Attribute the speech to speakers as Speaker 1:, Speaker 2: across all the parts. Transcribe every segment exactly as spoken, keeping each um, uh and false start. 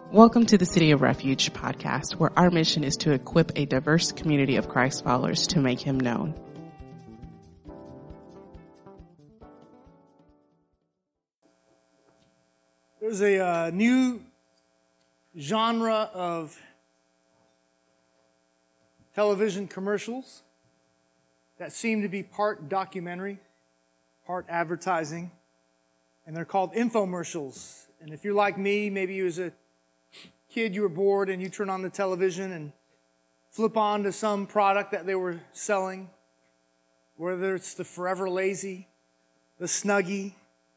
Speaker 1: Welcome to the City of Refuge podcast, where our mission is to equip a diverse community of Christ followers to make him known.
Speaker 2: There's a uh, new genre of television commercials that seem to be part documentary, part advertising, and they're called infomercials. And if you're like me, maybe you as a kid, you were bored and you turn on the television and flip on to some product that they were selling, whether it's the Forever Lazy, the Snuggie,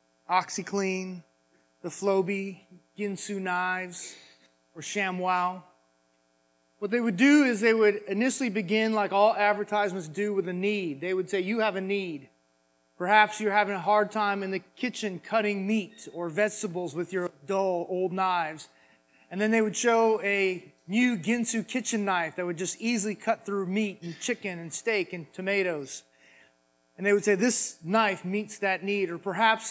Speaker 2: OxyClean, the Flowbee, Ginsu knives, or ShamWow. What they would do is they would initially begin like all advertisements do with a need. They would say, you have a need. Perhaps you're having a hard time in the kitchen cutting meat or vegetables with your dull old knives. And then they would show a new Ginsu kitchen knife that would just easily cut through meat and chicken and steak and tomatoes. And they would say, this knife meets that need. Or perhaps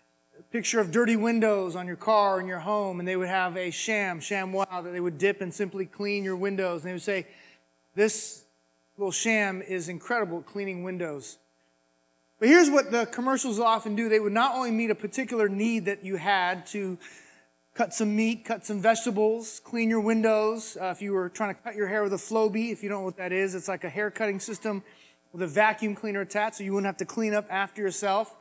Speaker 2: a picture of dirty windows on your car in your home, and they would have a sham, ShamWow, that they would dip and simply clean your windows. And they would say, this little sham is incredible at cleaning windows. But here's what the commercials often do. They would not only meet a particular need that you had to cut some meat, cut some vegetables, clean your windows. Uh, if you were trying to cut your hair with a Flowbee, if you don't know what that is, it's like a hair cutting system with a vacuum cleaner attached so you wouldn't have to clean up after yourself.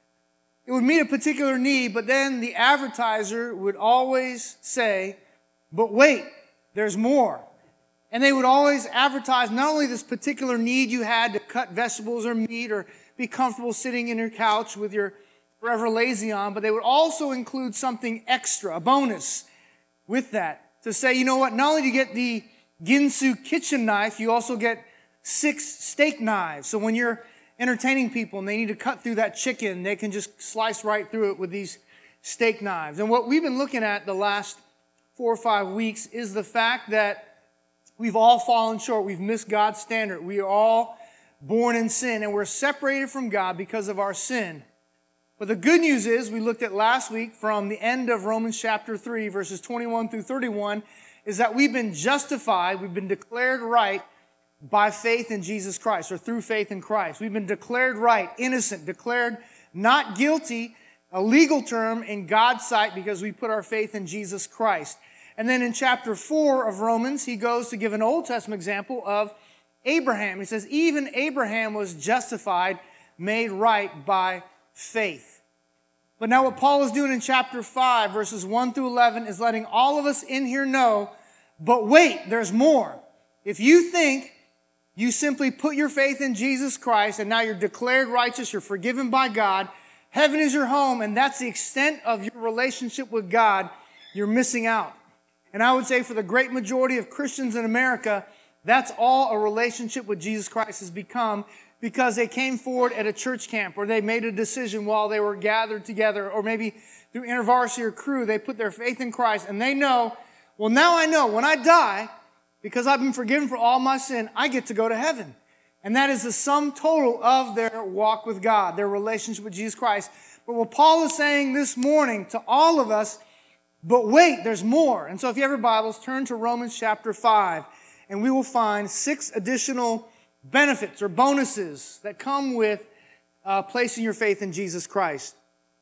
Speaker 2: It would meet a particular need, but then the advertiser would always say, but wait, there's more. And they would always advertise not only this particular need you had to cut vegetables or meat or be comfortable sitting in your couch with your Forever Lazy on, but they would also include something extra, a bonus with that, to say, you know what, not only do you get the Ginsu kitchen knife, you also get six steak knives. So when you're entertaining people and they need to cut through that chicken, they can just slice right through it with these steak knives. And what we've been looking at the last four or five weeks is the fact that we've all fallen short. We've missed God's standard. We are all born in sin, and we're separated from God because of our sin. But the good news is, we looked at last week from the end of Romans chapter three, verses twenty-one through thirty-one, is that we've been justified, we've been declared right by faith in Jesus Christ, or through faith in Christ. We've been declared right, innocent, declared not guilty, a legal term in God's sight because we put our faith in Jesus Christ. And then in chapter four of Romans, he goes to give an Old Testament example of Abraham. He says, even Abraham was justified, made right by faith. But now what Paul is doing in chapter five, verses one through eleven, is letting all of us in here know, but wait, there's more. If you think you simply put your faith in Jesus Christ and now you're declared righteous, you're forgiven by God, heaven is your home, and that's the extent of your relationship with God, you're missing out. And I would say for the great majority of Christians in America, that's all a relationship with Jesus Christ has become, because they came forward at a church camp, or they made a decision while they were gathered together, or maybe through InterVarsity or Crew, they put their faith in Christ, and they know, well, now I know when I die, because I've been forgiven for all my sin, I get to go to heaven. And that is the sum total of their walk with God, their relationship with Jesus Christ. But what Paul is saying this morning to all of us, but wait, there's more. And so if you have your Bibles, turn to Romans chapter five, and we will find six additional benefits or bonuses that come with uh, placing your faith in Jesus Christ.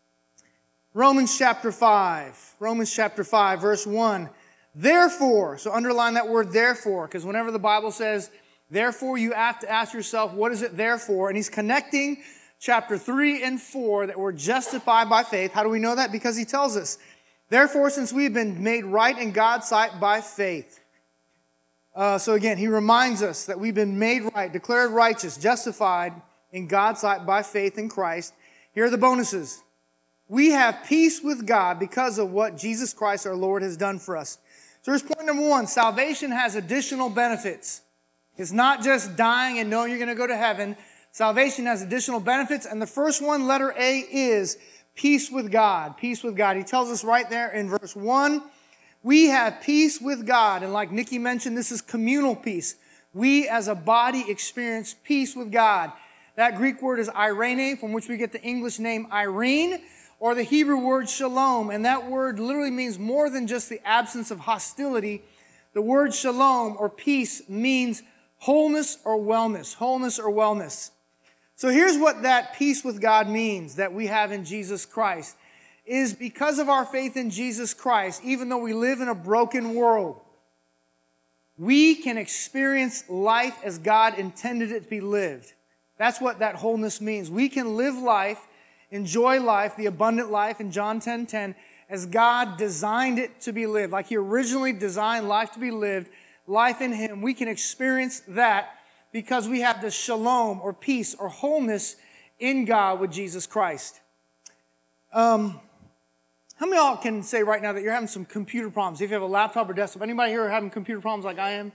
Speaker 2: Romans chapter five. Romans chapter five, verse one. Therefore, so underline that word therefore, because whenever the Bible says therefore, you have to ask yourself, what is it there for? And he's connecting chapter three and four that we're justified by faith. How do we know that? Because he tells us, therefore, since we've been made right in God's sight by faith. Uh, so again, he reminds us that we've been made right, declared righteous, justified in God's sight by faith in Christ. Here are the bonuses. We have peace with God because of what Jesus Christ our Lord has done for us. So here's point number one. Salvation has additional benefits. It's not just dying and knowing you're going to go to heaven. Salvation has additional benefits. And the first one, letter A, is peace with God. Peace with God. He tells us right there in verse one, we have peace with God. And like Nikki mentioned, this is communal peace. We as a body experience peace with God. That Greek word is eirene, from which we get the English name Irene, or the Hebrew word shalom, and that word literally means more than just the absence of hostility. The word shalom or peace means wholeness or wellness, wholeness or wellness. So here's what that peace with God means that we have in Jesus Christ, is because of our faith in Jesus Christ, even though we live in a broken world, we can experience life as God intended it to be lived. That's what that wholeness means. We can live life, enjoy life, the abundant life in John ten ten, as God designed it to be lived. Like He originally designed life to be lived, life in Him. We can experience that because we have the shalom or peace or wholeness in God with Jesus Christ. Um, how many of y'all can say right now that you're having some computer problems? If you have a laptop or desktop, anybody here having computer problems like I am?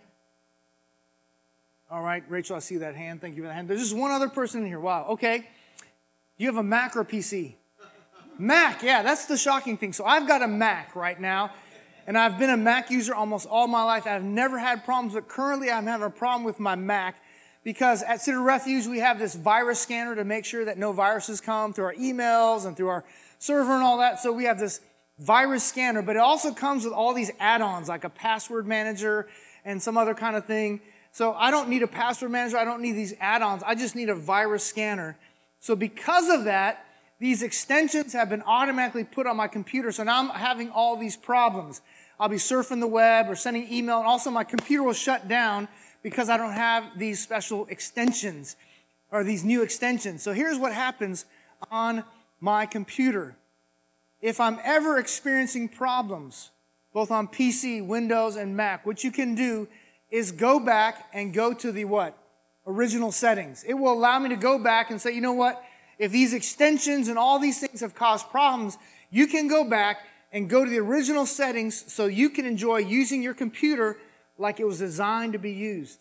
Speaker 2: All right, Rachel, I see that hand. Thank you for that hand. There's just one other person in here. Wow, okay. Do you have a Mac or a P C? Mac, yeah, that's the shocking thing. So I've got a Mac right now, and I've been a Mac user almost all my life. I've never had problems, but currently I'm having a problem with my Mac because at City Refuge we have this virus scanner to make sure that no viruses come through our emails and through our server and all that. So we have this virus scanner, but it also comes with all these add-ons like a password manager and some other kind of thing. So I don't need a password manager. I don't need these add-ons. I just need a virus scanner. So because of that, these extensions have been automatically put on my computer. So now I'm having all these problems. I'll be surfing the web or sending email, and also my computer will shut down because I don't have these special extensions or these new extensions. So here's what happens on my computer. If I'm ever experiencing problems, both on P C, Windows, and Mac, what you can do is go back and go to the what? Original settings. It will allow me to go back and say, you know what? If these extensions and all these things have caused problems, you can go back and go to the original settings so you can enjoy using your computer like it was designed to be used.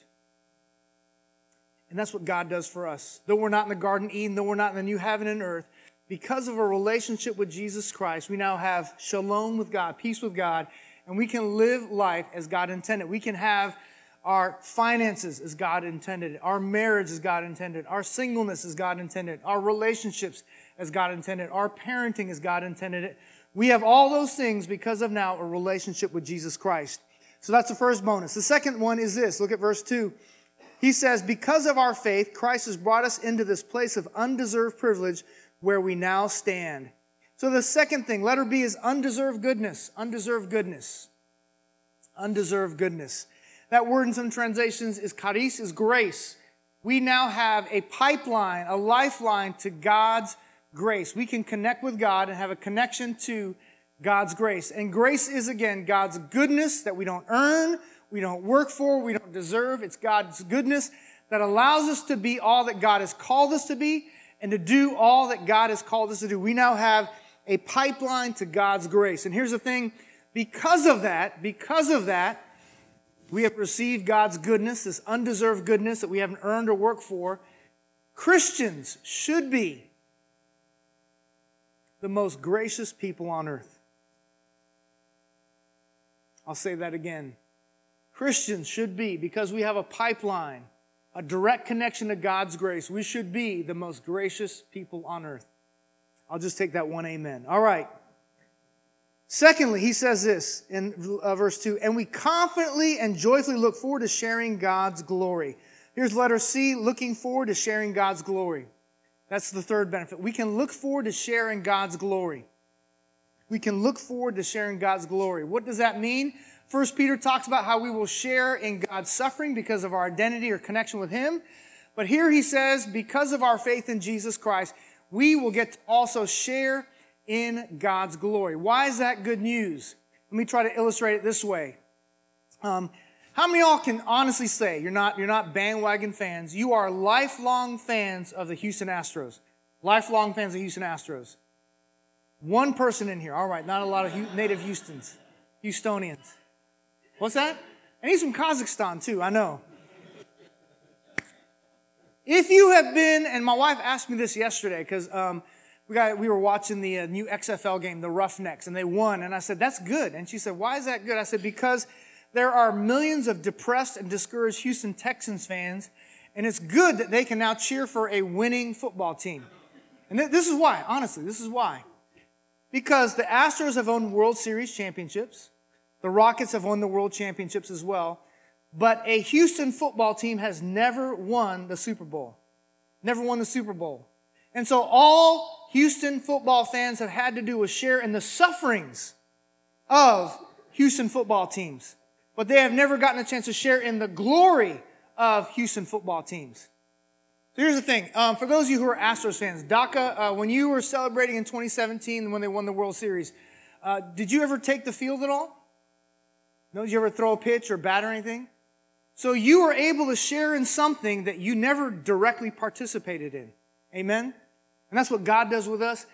Speaker 2: And that's what God does for us. Though we're not in the Garden of Eden, though we're not in the new heaven and earth, because of a relationship with Jesus Christ, we now have shalom with God, peace with God, and we can live life as God intended. We can have our finances as God intended, our marriage as God intended, our singleness as God intended, our relationships as God intended, our parenting as God intended it. We have all those things because of now a relationship with Jesus Christ. So that's the first bonus. The second one is this. Look at verse two. He says, because of our faith, Christ has brought us into this place of undeserved privilege where we now stand. So the second thing, letter B, is undeserved goodness. Undeserved goodness. Undeserved goodness. That word in some translations is charis, is grace. We now have a pipeline, a lifeline to God's grace. We can connect with God and have a connection to God's grace. And grace is, again, God's goodness that we don't earn, we don't work for, we don't deserve. It's God's goodness that allows us to be all that God has called us to be and to do all that God has called us to do. We now have a pipeline to God's grace. And here's the thing, because of that, because of that, we have received God's goodness, this undeserved goodness that we haven't earned or worked for. Christians should be the most gracious people on earth. I'll say that again. Christians should be, because we have a pipeline, a direct connection to God's grace, we should be the most gracious people on earth. I'll just take that one amen. All right. Secondly, he says this in uh, verse two, and we confidently and joyfully look forward to sharing God's glory. Here's letter C, looking forward to sharing God's glory. That's the third benefit. We can look forward to sharing God's glory. We can look forward to sharing God's glory. What does that mean? First Peter talks about how we will share in God's suffering because of our identity or connection with Him. But here he says, because of our faith in Jesus Christ, we will get to also share in God's glory. Why is that good news? Let me try to illustrate it this way. Um, how many of y'all can honestly say you're not, you're not bandwagon fans? You are lifelong fans of the Houston Astros. Lifelong fans of Houston Astros. One person in here. All right, not a lot of native Houstons. Houstonians. What's that? And he's from Kazakhstan too, I know. If you have been, and my wife asked me this yesterday because um, we got we were watching the uh, new X F L game, the Roughnecks, and they won. And I said, that's good. And she said, why is that good? I said, because there are millions of depressed and discouraged Houston Texans fans, and it's good that they can now cheer for a winning football team. And th- this is why, honestly, this is why. Because the Astros have won World Series championships. The Rockets have won the World Championships as well. But a Houston football team has never won the Super Bowl. Never won the Super Bowl. And so all Houston football fans have had to do is share in the sufferings of Houston football teams. But they have never gotten a chance to share in the glory of Houston football teams. So here's the thing. Um, for those of you who are Astros fans, DACA, uh, when you were celebrating in twenty seventeen when they won the World Series, uh, did you ever take the field at all? No, did you ever throw a pitch or bat or anything? So you were able to share in something that you never directly participated in. Amen? And that's what God does with us.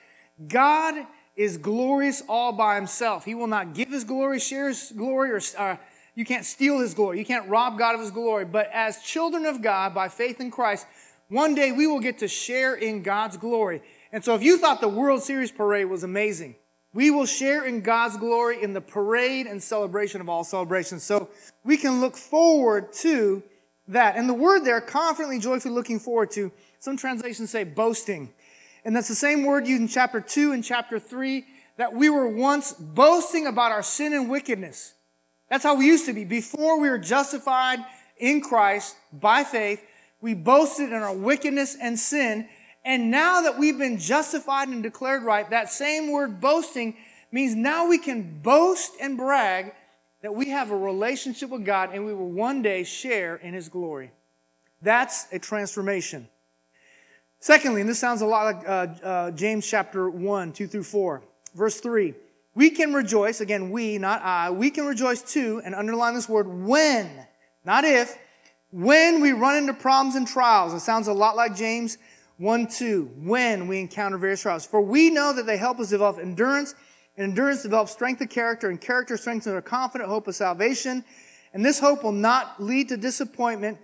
Speaker 2: God is glorious all by himself. He will not give his glory, share his glory, or uh, you can't steal his glory. You can't rob God of his glory. But as children of God, by faith in Christ, one day we will get to share in God's glory. And so if you thought the World Series parade was amazing, we will share in God's glory in the parade and celebration of all celebrations. So we can look forward to that. And the word there, confidently, joyfully looking forward to, some translations say boasting. And that's the same word used in chapter two and chapter three, that we were once boasting about our sin and wickedness. That's how we used to be. Before we were justified in Christ by faith, we boasted in our wickedness and sin. And now that we've been justified and declared right, that same word boasting means now we can boast and brag that we have a relationship with God and we will one day share in his glory. That's a transformation. Secondly, and this sounds a lot like uh, uh, James chapter one, two through four, verse three. We can rejoice, again, we, not I, we can rejoice too, and underline this word, when, not if, when we run into problems and trials. It sounds a lot like James one, two, when we encounter various trials. For we know that they help us develop endurance, and endurance develops strength of character, and character strengthens our confident hope of salvation. And this hope will not lead to disappointment.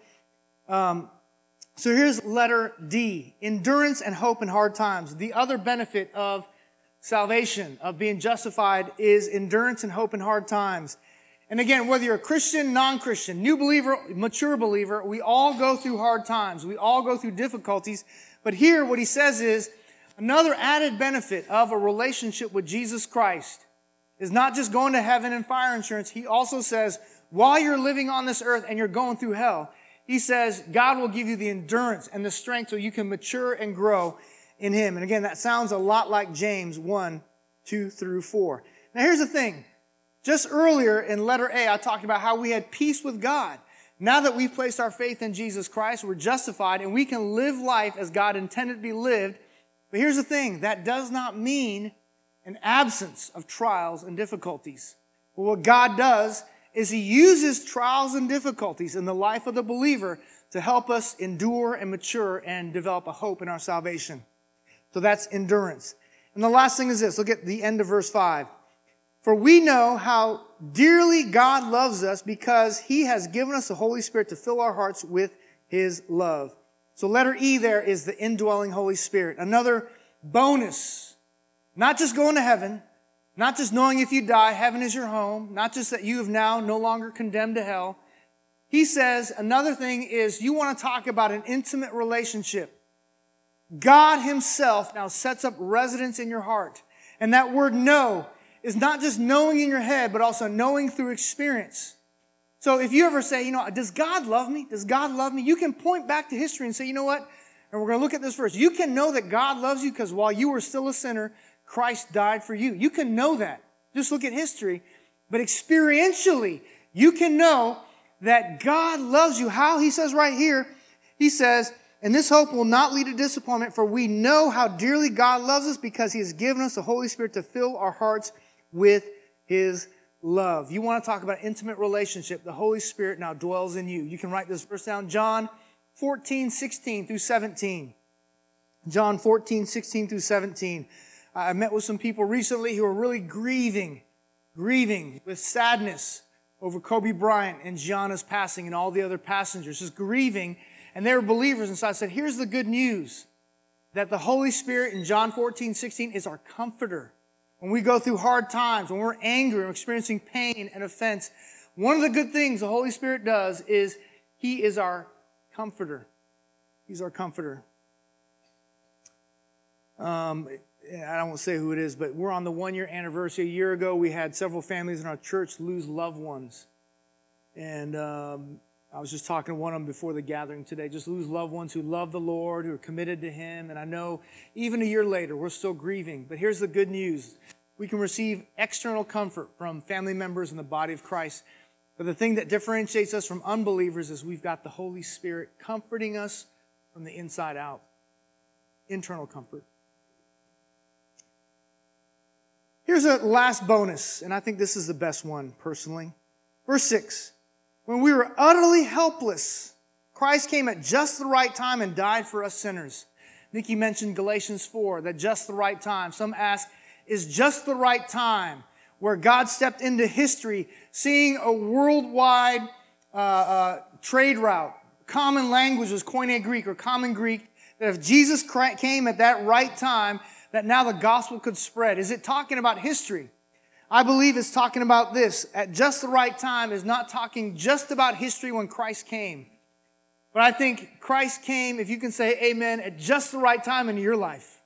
Speaker 2: Um, so here's letter D, endurance and hope in hard times. The other benefit of salvation, of being justified, is endurance and hope in hard times. And again, whether you're a Christian, non-Christian, new believer, mature believer, we all go through hard times. We all go through difficulties. But here, what he says is, another added benefit of a relationship with Jesus Christ is not just going to heaven and fire insurance. He also says, while you're living on this earth and you're going through hell, he says, God will give you the endurance and the strength so you can mature and grow in him. And again, that sounds a lot like James one, two through four. Now here's the thing. Just earlier in letter A, I talked about how we had peace with God. Now that we've placed our faith in Jesus Christ, we're justified and we can live life as God intended to be lived. But here's the thing. That does not mean an absence of trials and difficulties. But what God does is he uses trials and difficulties in the life of the believer to help us endure and mature and develop a hope in our salvation. So that's endurance. And the last thing is this. Look at the end of verse five. For we know how dearly God loves us because he has given us the Holy Spirit to fill our hearts with his love. So letter E there is the indwelling Holy Spirit. Another bonus. Not just going to heaven. Not just knowing if you die, heaven is your home. Not just that you have now no longer condemned to hell. He says another thing is you want to talk about an intimate relationship. God himself now sets up residence in your heart. And that word know is not just knowing in your head, but also knowing through experience. So if you ever say, you know, does God love me? Does God love me? You can point back to history and say, you know what? And we're going to look at this verse. You can know that God loves you because while you were still a sinner, Christ died for you. You can know that. Just look at history. But experientially, you can know that God loves you. How? He says right here, he says, and this hope will not lead to disappointment, for we know how dearly God loves us because he has given us the Holy Spirit to fill our hearts with his love. You want to talk about intimate relationship. The Holy Spirit now dwells in you. You can write this verse down. John fourteen, sixteen through seventeen. John fourteen, sixteen through seventeen. I met with some people recently who are really grieving, grieving with sadness over Kobe Bryant and Gianna's passing and all the other passengers, just grieving. And they were believers. And so I said, here's the good news, that the Holy Spirit in John fourteen, sixteen is our comforter. When we go through hard times, when we're angry and experiencing pain and offense, one of the good things the Holy Spirit does is he is our comforter. He's our comforter. Um, I don't want to say who it is, but we're on the one-year anniversary. A year ago, we had several families in our church lose loved ones. And um, I was just talking to one of them before the gathering today, just lose loved ones who love the Lord, who are committed to Him. And I know even a year later, we're still grieving. But here's the good news. We can receive external comfort from family members in the body of Christ. But the thing that differentiates us from unbelievers is we've got the Holy Spirit comforting us from the inside out. Internal comfort. Here's a last bonus, and I think this is the best one, personally. Verse six. When we were utterly helpless, Christ came at just the right time and died for us sinners. Nikki mentioned Galatians four, that just the right time. Some ask, is just the right time where God stepped into history, seeing a worldwide uh, uh, trade route, common language was Koine Greek or common Greek, that if Jesus came at that right time, that now the gospel could spread. Is it talking about history? I believe it's talking about this. At just the right time is not talking just about history when Christ came. But I think Christ came, if you can say amen, at just the right time in your life.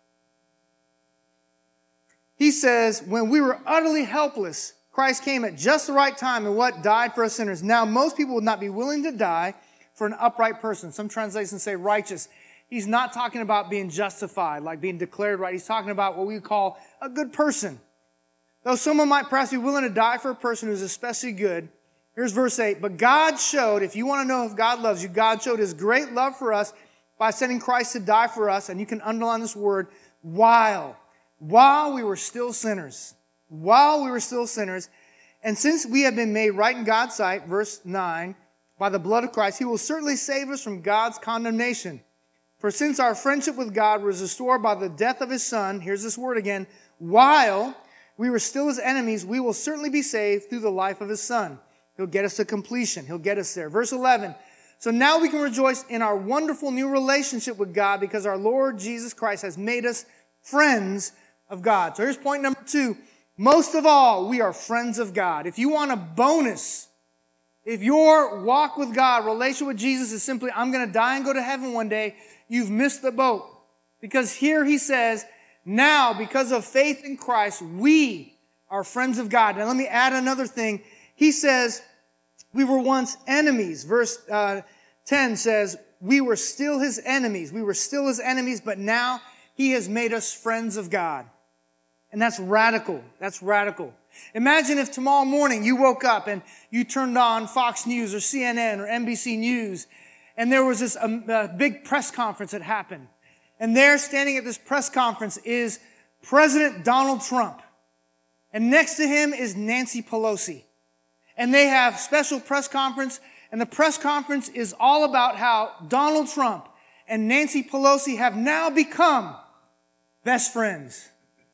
Speaker 2: He says, when we were utterly helpless, Christ came at just the right time and what? Died for us sinners. Now, most people would not be willing to die for an upright person. Some translations say righteous. He's not talking about being justified, like being declared right. He's talking about what we call a good person. Though someone might perhaps be willing to die for a person who's especially good. Here's verse eight. But God showed, if you want to know if God loves you, God showed His great love for us by sending Christ to die for us. And you can underline this word, while. While we were still sinners. While we were still sinners. And since we have been made right in God's sight, verse nine, by the blood of Christ, He will certainly save us from God's condemnation. For since our friendship with God was restored by the death of His Son, here's this word again, while we were still His enemies, we will certainly be saved through the life of His Son. He'll get us to completion. He'll get us there. Verse eleven. So now we can rejoice in our wonderful new relationship with God because our Lord Jesus Christ has made us friends of God. So here's point number two. Most of all, we are friends of God. If you want a bonus, if your walk with God, relationship with Jesus is simply, I'm going to die and go to heaven one day, you've missed the boat. Because here he says, now, because of faith in Christ, we are friends of God. Now, let me add another thing. He says, we were once enemies. Verse uh, ten says, we were still His enemies. We were still His enemies, but now He has made us friends of God. And that's radical. That's radical. Imagine if tomorrow morning you woke up and you turned on Fox News or C N N or N B C News, and there was this um, uh, big press conference that happened. And there, standing at this press conference, is President Donald Trump. And next to him is Nancy Pelosi. And they have special press conference, and the press conference is all about how Donald Trump and Nancy Pelosi have now become best friends.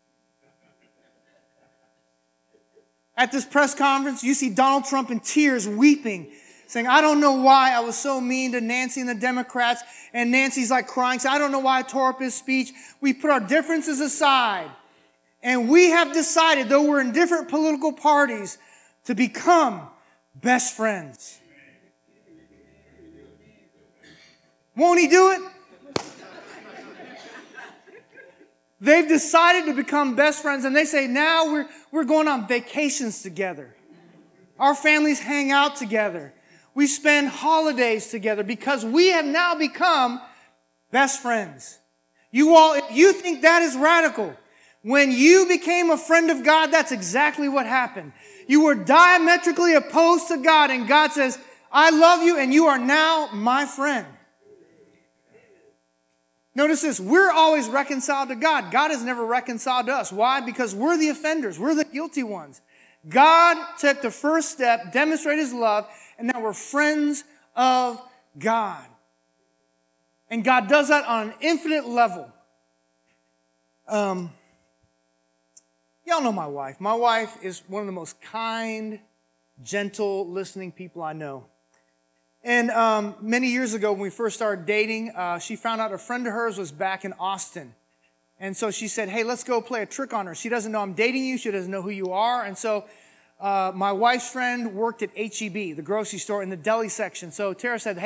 Speaker 2: At this press conference, you see Donald Trump in tears, weeping, saying, I don't know why I was so mean to Nancy and the Democrats. And Nancy's like crying, saying, I don't know why I tore up his speech. We put our differences aside. And we have decided, though we're in different political parties, to become best friends. Won't he do it? They've decided to become best friends, and they say, now we're, we're going on vacations together. Our families hang out together. We spend holidays together because we have now become best friends. You all, if you think that is radical, when you became a friend of God, that's exactly what happened. You were diametrically opposed to God, and God says, I love you, and you are now my friend. Notice this, we're always reconciled to God. God is never reconciled to us. Why? Because we're the offenders. We're the guilty ones. God took the first step, demonstrated His love, and now we're friends of God. And God does that on an infinite level. Um, y'all know my wife. My wife is one of the most kind, gentle, listening people I know. And um, many years ago, when we first started dating, uh, she found out a friend of hers was back in Austin. And so she said, hey, let's go play a trick on her. She doesn't know I'm dating you. She doesn't know who you are. And so uh, my wife's friend worked at H E B, the grocery store, in the deli section. So Tara said, hey,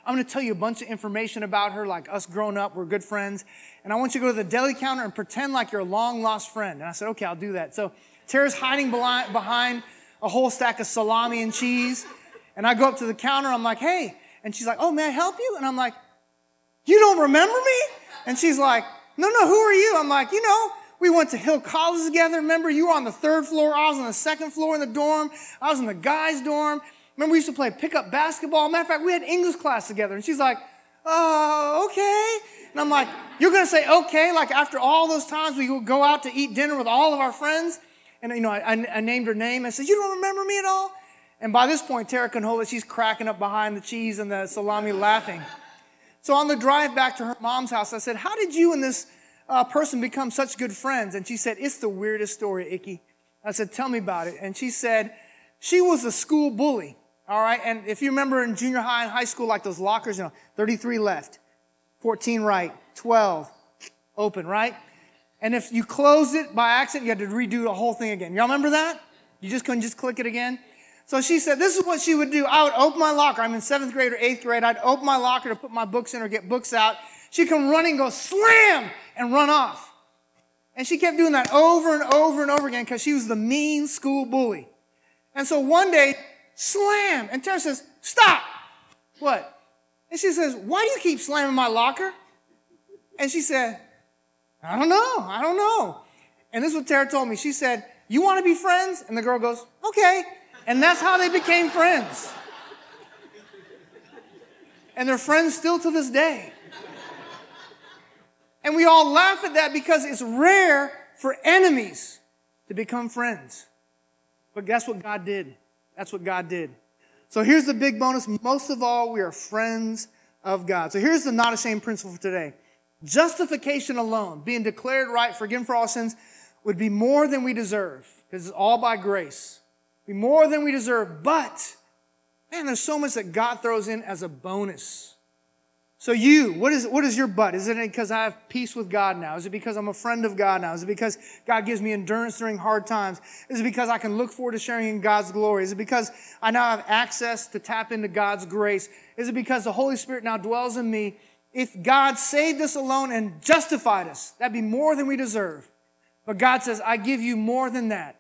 Speaker 2: I'm going to tell you a bunch of information about her, like us growing up, we're good friends. And I want you to go to the deli counter and pretend like you're a long-lost friend. And I said, okay, I'll do that. So Tara's hiding behind a whole stack of salami and cheese. And I go up to the counter. I'm like, hey. And she's like, oh, may I help you? And I'm like, you don't remember me? And she's like, no, no, who are you? I'm like, you know, we went to Hill College together. Remember, you were on the third floor. I was on the second floor in the dorm. I was in the guys' dorm. Remember, we used to play pickup basketball. Matter of fact, we had English class together. And she's like, oh, okay. And I'm like, you're going to say okay? Like after all those times we would go out to eat dinner with all of our friends? And, you know, I, I, I named her name. I said, you don't remember me at all? And by this point, Tara couldn't hold it. She's cracking up behind the cheese and the salami laughing. So on the drive back to her mom's house, I said, how did you and this uh, person become such good friends? And she said, it's the weirdest story, Icky. I said, tell me about it. And she said, she was a school bully, all right? And if you remember in junior high and high school, like those lockers, you know, thirty-three left, fourteen right, twelve open, right? And if you closed it by accident, you had to redo the whole thing again. Y'all remember that? You just couldn't just click it again? So she said, this is what she would do. I would open my locker. I'm in seventh grade or eighth grade. I'd open my locker to put my books in or get books out. She'd come running, go slam, and run off. And she kept doing that over and over and over again because she was the mean school bully. And so one day, slam. And Tara says, stop. What? And she says, why do you keep slamming my locker? And she said, I don't know. I don't know. And this is what Tara told me. She said, you want to be friends? And the girl goes, okay. And that's how they became friends. And they're friends still to this day. And we all laugh at that because it's rare for enemies to become friends. But guess what God did? That's what God did. So here's the big bonus. Most of all, we are friends of God. So here's the not ashamed principle for today. Justification alone, being declared right, forgiven for all sins, would be more than we deserve because it's all by grace. Be more than we deserve. But, man, there's so much that God throws in as a bonus. So you, what is, what is your but? Is it because I have peace with God now? Is it because I'm a friend of God now? Is it because God gives me endurance during hard times? Is it because I can look forward to sharing in God's glory? Is it because I now have access to tap into God's grace? Is it because the Holy Spirit now dwells in me? If God saved us alone and justified us, that'd be more than we deserve. But God says, I give you more than that.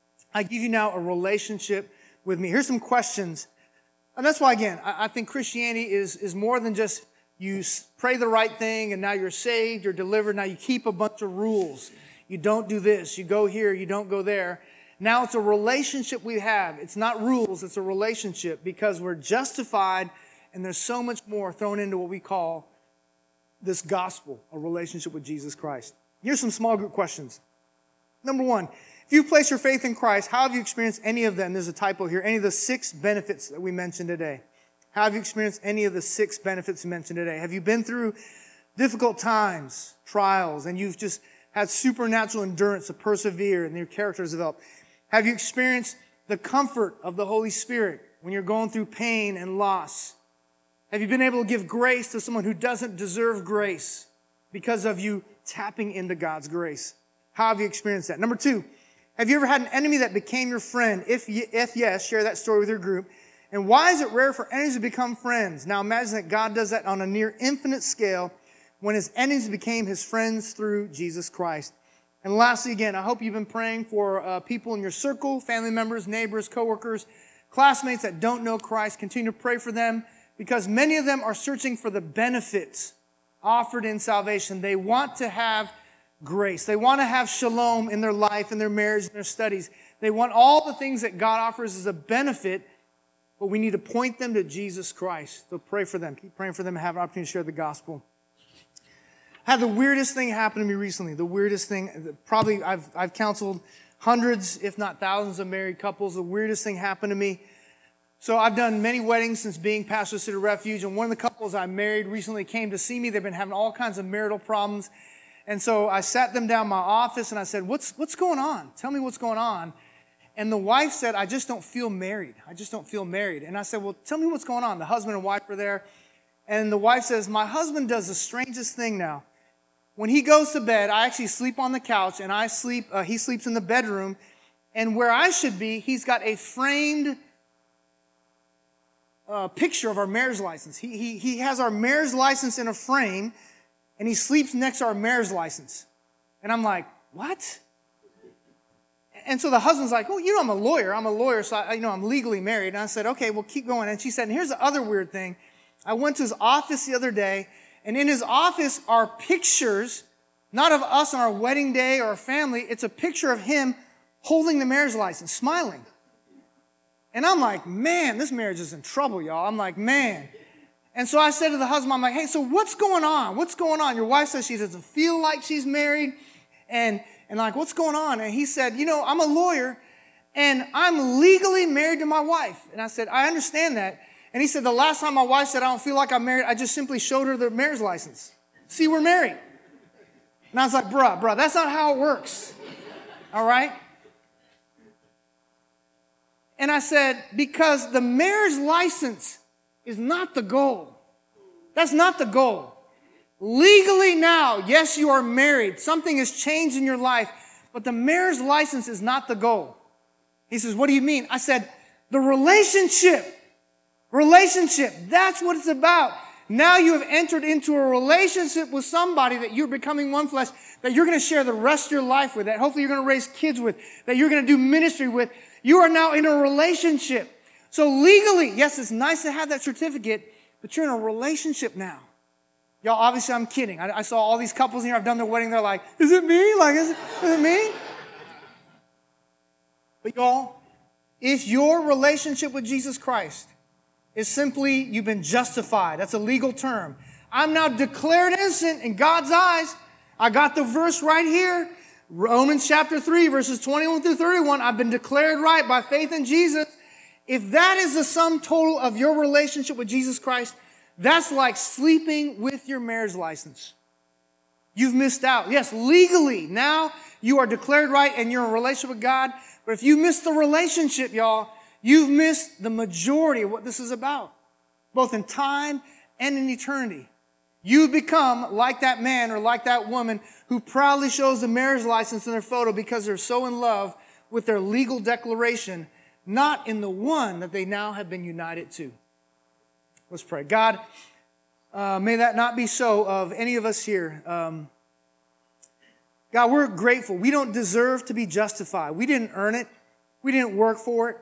Speaker 2: I give you now a relationship with me. Here's some questions. And that's why, again, I, I think Christianity is, is more than just you pray the right thing and now you're saved, you're delivered. Now you keep a bunch of rules. You don't do this. You go here. You don't go there. Now it's a relationship we have. It's not rules. It's a relationship because we're justified and there's so much more thrown into what we call this gospel, a relationship with Jesus Christ. Here's some small group questions. Number one, if you've placed your faith in Christ, how have you experienced any of them? There's a typo here. Any of the six benefits that we mentioned today. How have you experienced any of the six benefits mentioned today? Have you been through difficult times, trials, and you've just had supernatural endurance to persevere and your character has developed? Have you experienced the comfort of the Holy Spirit when you're going through pain and loss? Have you been able to give grace to someone who doesn't deserve grace because of you tapping into God's grace? How have you experienced that? Number two, have you ever had an enemy that became your friend? If, if yes, share that story with your group. And why is it rare for enemies to become friends? Now imagine that God does that on a near infinite scale when his enemies became his friends through Jesus Christ. And lastly, again, I hope you've been praying for uh, people in your circle, family members, neighbors, coworkers, classmates that don't know Christ. Continue to pray for them because many of them are searching for the benefits offered in salvation. They want to have grace. They want to have shalom in their life, in their marriage, in their studies. They want all the things that God offers as a benefit, but we need to point them to Jesus Christ. So pray for them. Keep praying for them and have an opportunity to share the gospel. I had the weirdest thing happen to me recently. The weirdest thing, probably I've, I've counseled hundreds, if not thousands of married couples. The weirdest thing happened to me. So I've done many weddings since being pastor of City Refuge, and one of the couples I married recently came to see me. They've been having all kinds of marital problems. And so I sat them down in my office and I said, what's, what's going on? Tell me what's going on. And the wife said, I just don't feel married. I just don't feel married. And I said, well, tell me what's going on. The husband and wife were there. And the wife says, my husband does the strangest thing now. When he goes to bed, I actually sleep on the couch and I sleep, uh, he sleeps in the bedroom. And where I should be, he's got a framed a picture of our marriage license. He, he, he has our marriage license in a frame, and he sleeps next to our marriage license. And I'm like, what? And so the husband's like, oh, you know, I'm a lawyer. I'm a lawyer, so I, you know, I'm legally married. And I said, okay, well, keep going. And she said, and here's the other weird thing. I went to his office the other day, and in his office are pictures, not of us on our wedding day or our family. It's a picture of him holding the marriage license, smiling. And I'm like, man, this marriage is in trouble, y'all. I'm like, man. And so I said to the husband, I'm like, hey, so what's going on? What's going on? Your wife says she doesn't feel like she's married. And, and like, what's going on? And he said, you know, I'm a lawyer, and I'm legally married to my wife. And I said, I understand that. And he said, the last time my wife said, I don't feel like I'm married, I just simply showed her the marriage license. See, we're married. And I was like, bruh, bruh, that's not how it works. All right? And I said, because the marriage license is not the goal. That's not the goal. Legally now, yes, you are married. Something has changed in your life, but the marriage license is not the goal. He says, what do you mean? I said, the relationship. Relationship. That's what it's about. Now you have entered into a relationship with somebody that you're becoming one flesh, that you're going to share the rest of your life with, that hopefully you're going to raise kids with, that you're going to do ministry with. You are now in a relationship. So legally, yes, it's nice to have that certificate, but you're in a relationship now. Y'all, obviously I'm kidding. I, I saw all these couples in here. I've done their wedding. They're like, is it me? Like, is it, is it me? But y'all, if your relationship with Jesus Christ is simply you've been justified, that's a legal term. I'm now declared innocent in God's eyes. I got the verse right here. Romans chapter three, verses twenty-one through thirty-one. I've been declared right by faith in Jesus. If that is the sum total of your relationship with Jesus Christ, that's like sleeping with your marriage license. You've missed out. Yes, legally, now you are declared right and you're in a relationship with God. But if you miss the relationship, y'all, you've missed the majority of what this is about, both in time and in eternity. You become like that man or like that woman who proudly shows the marriage license in their photo because they're so in love with their legal declaration, not in the one that they now have been united to. Let's pray. God, uh, may that not be so of any of us here. Um, God, we're grateful. We don't deserve to be justified. We didn't earn it. We didn't work for it.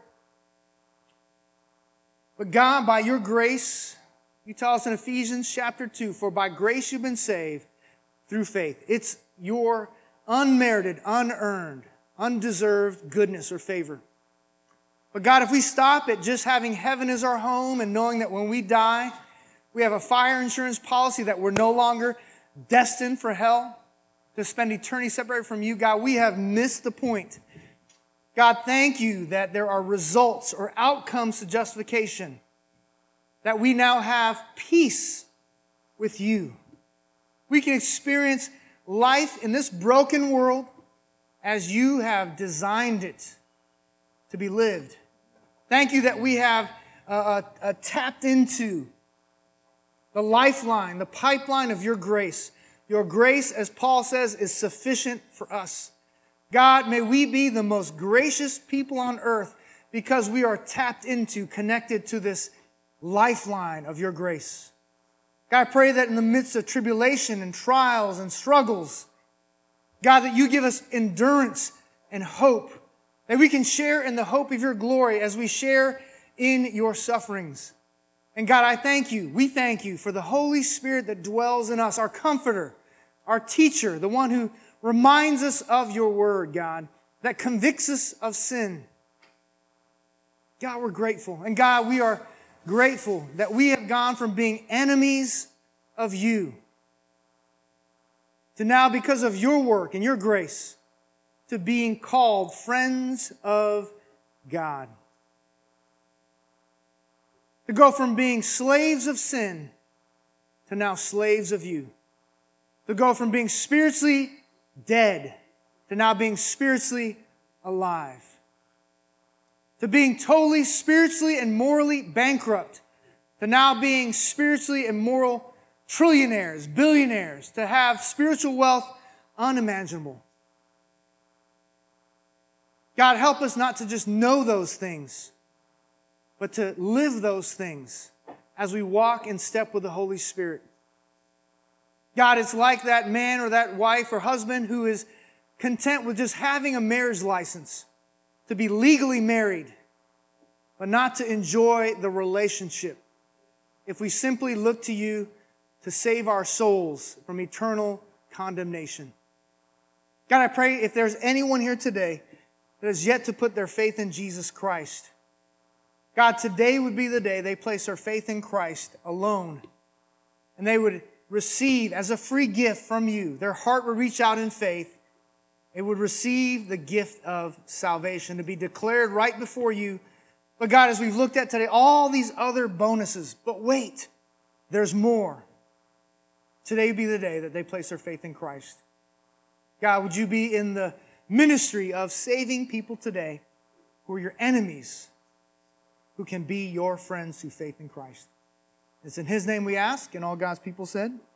Speaker 2: But God, by your grace, you tell us in Ephesians chapter two, for by grace you've been saved through faith. It's your unmerited, unearned, undeserved goodness or favor. But God, if we stop at just having heaven as our home and knowing that when we die, we have a fire insurance policy that we're no longer destined for hell, to spend eternity separated from you, God, we have missed the point. God, thank you that there are results or outcomes to justification, that we now have peace with you. We can experience life in this broken world as you have designed it to be lived. Thank you that we have uh, uh, uh, tapped into the lifeline, the pipeline of your grace. Your grace, as Paul says, is sufficient for us. God, may we be the most gracious people on earth because we are tapped into, connected to this lifeline of your grace. God, I pray that in the midst of tribulation and trials and struggles, God, that you give us endurance and hope, that we can share in the hope of your glory as we share in your sufferings. And God, I thank you, we thank you for the Holy Spirit that dwells in us, our comforter, our teacher, the one who reminds us of your word, God, that convicts us of sin. God, we're grateful. And God, we are grateful that we have gone from being enemies of you to now, because of your work and your grace, to being called friends of God. To go from being slaves of sin to now slaves of you. To go from being spiritually dead to now being spiritually alive. To being totally spiritually and morally bankrupt to now being spiritually and moral trillionaires, billionaires, to have spiritual wealth unimaginable. God, help us not to just know those things, but to live those things as we walk in step with the Holy Spirit. God, it's like that man or that wife or husband who is content with just having a marriage license, to be legally married, but not to enjoy the relationship. If we simply look to you to save our souls from eternal condemnation. God, I pray if there's anyone here today that has yet to put their faith in Jesus Christ, God, today would be the day they place their faith in Christ alone, and they would receive as a free gift from you. Their heart would reach out in faith. It would receive the gift of salvation, to be declared right before you. But God, as we've looked at today, all these other bonuses, but wait, there's more. Today would be the day that they place their faith in Christ. God, would you be in the ministry of saving people today who are your enemies, who can be your friends through faith in Christ. It's in His name we ask, and all God's people said,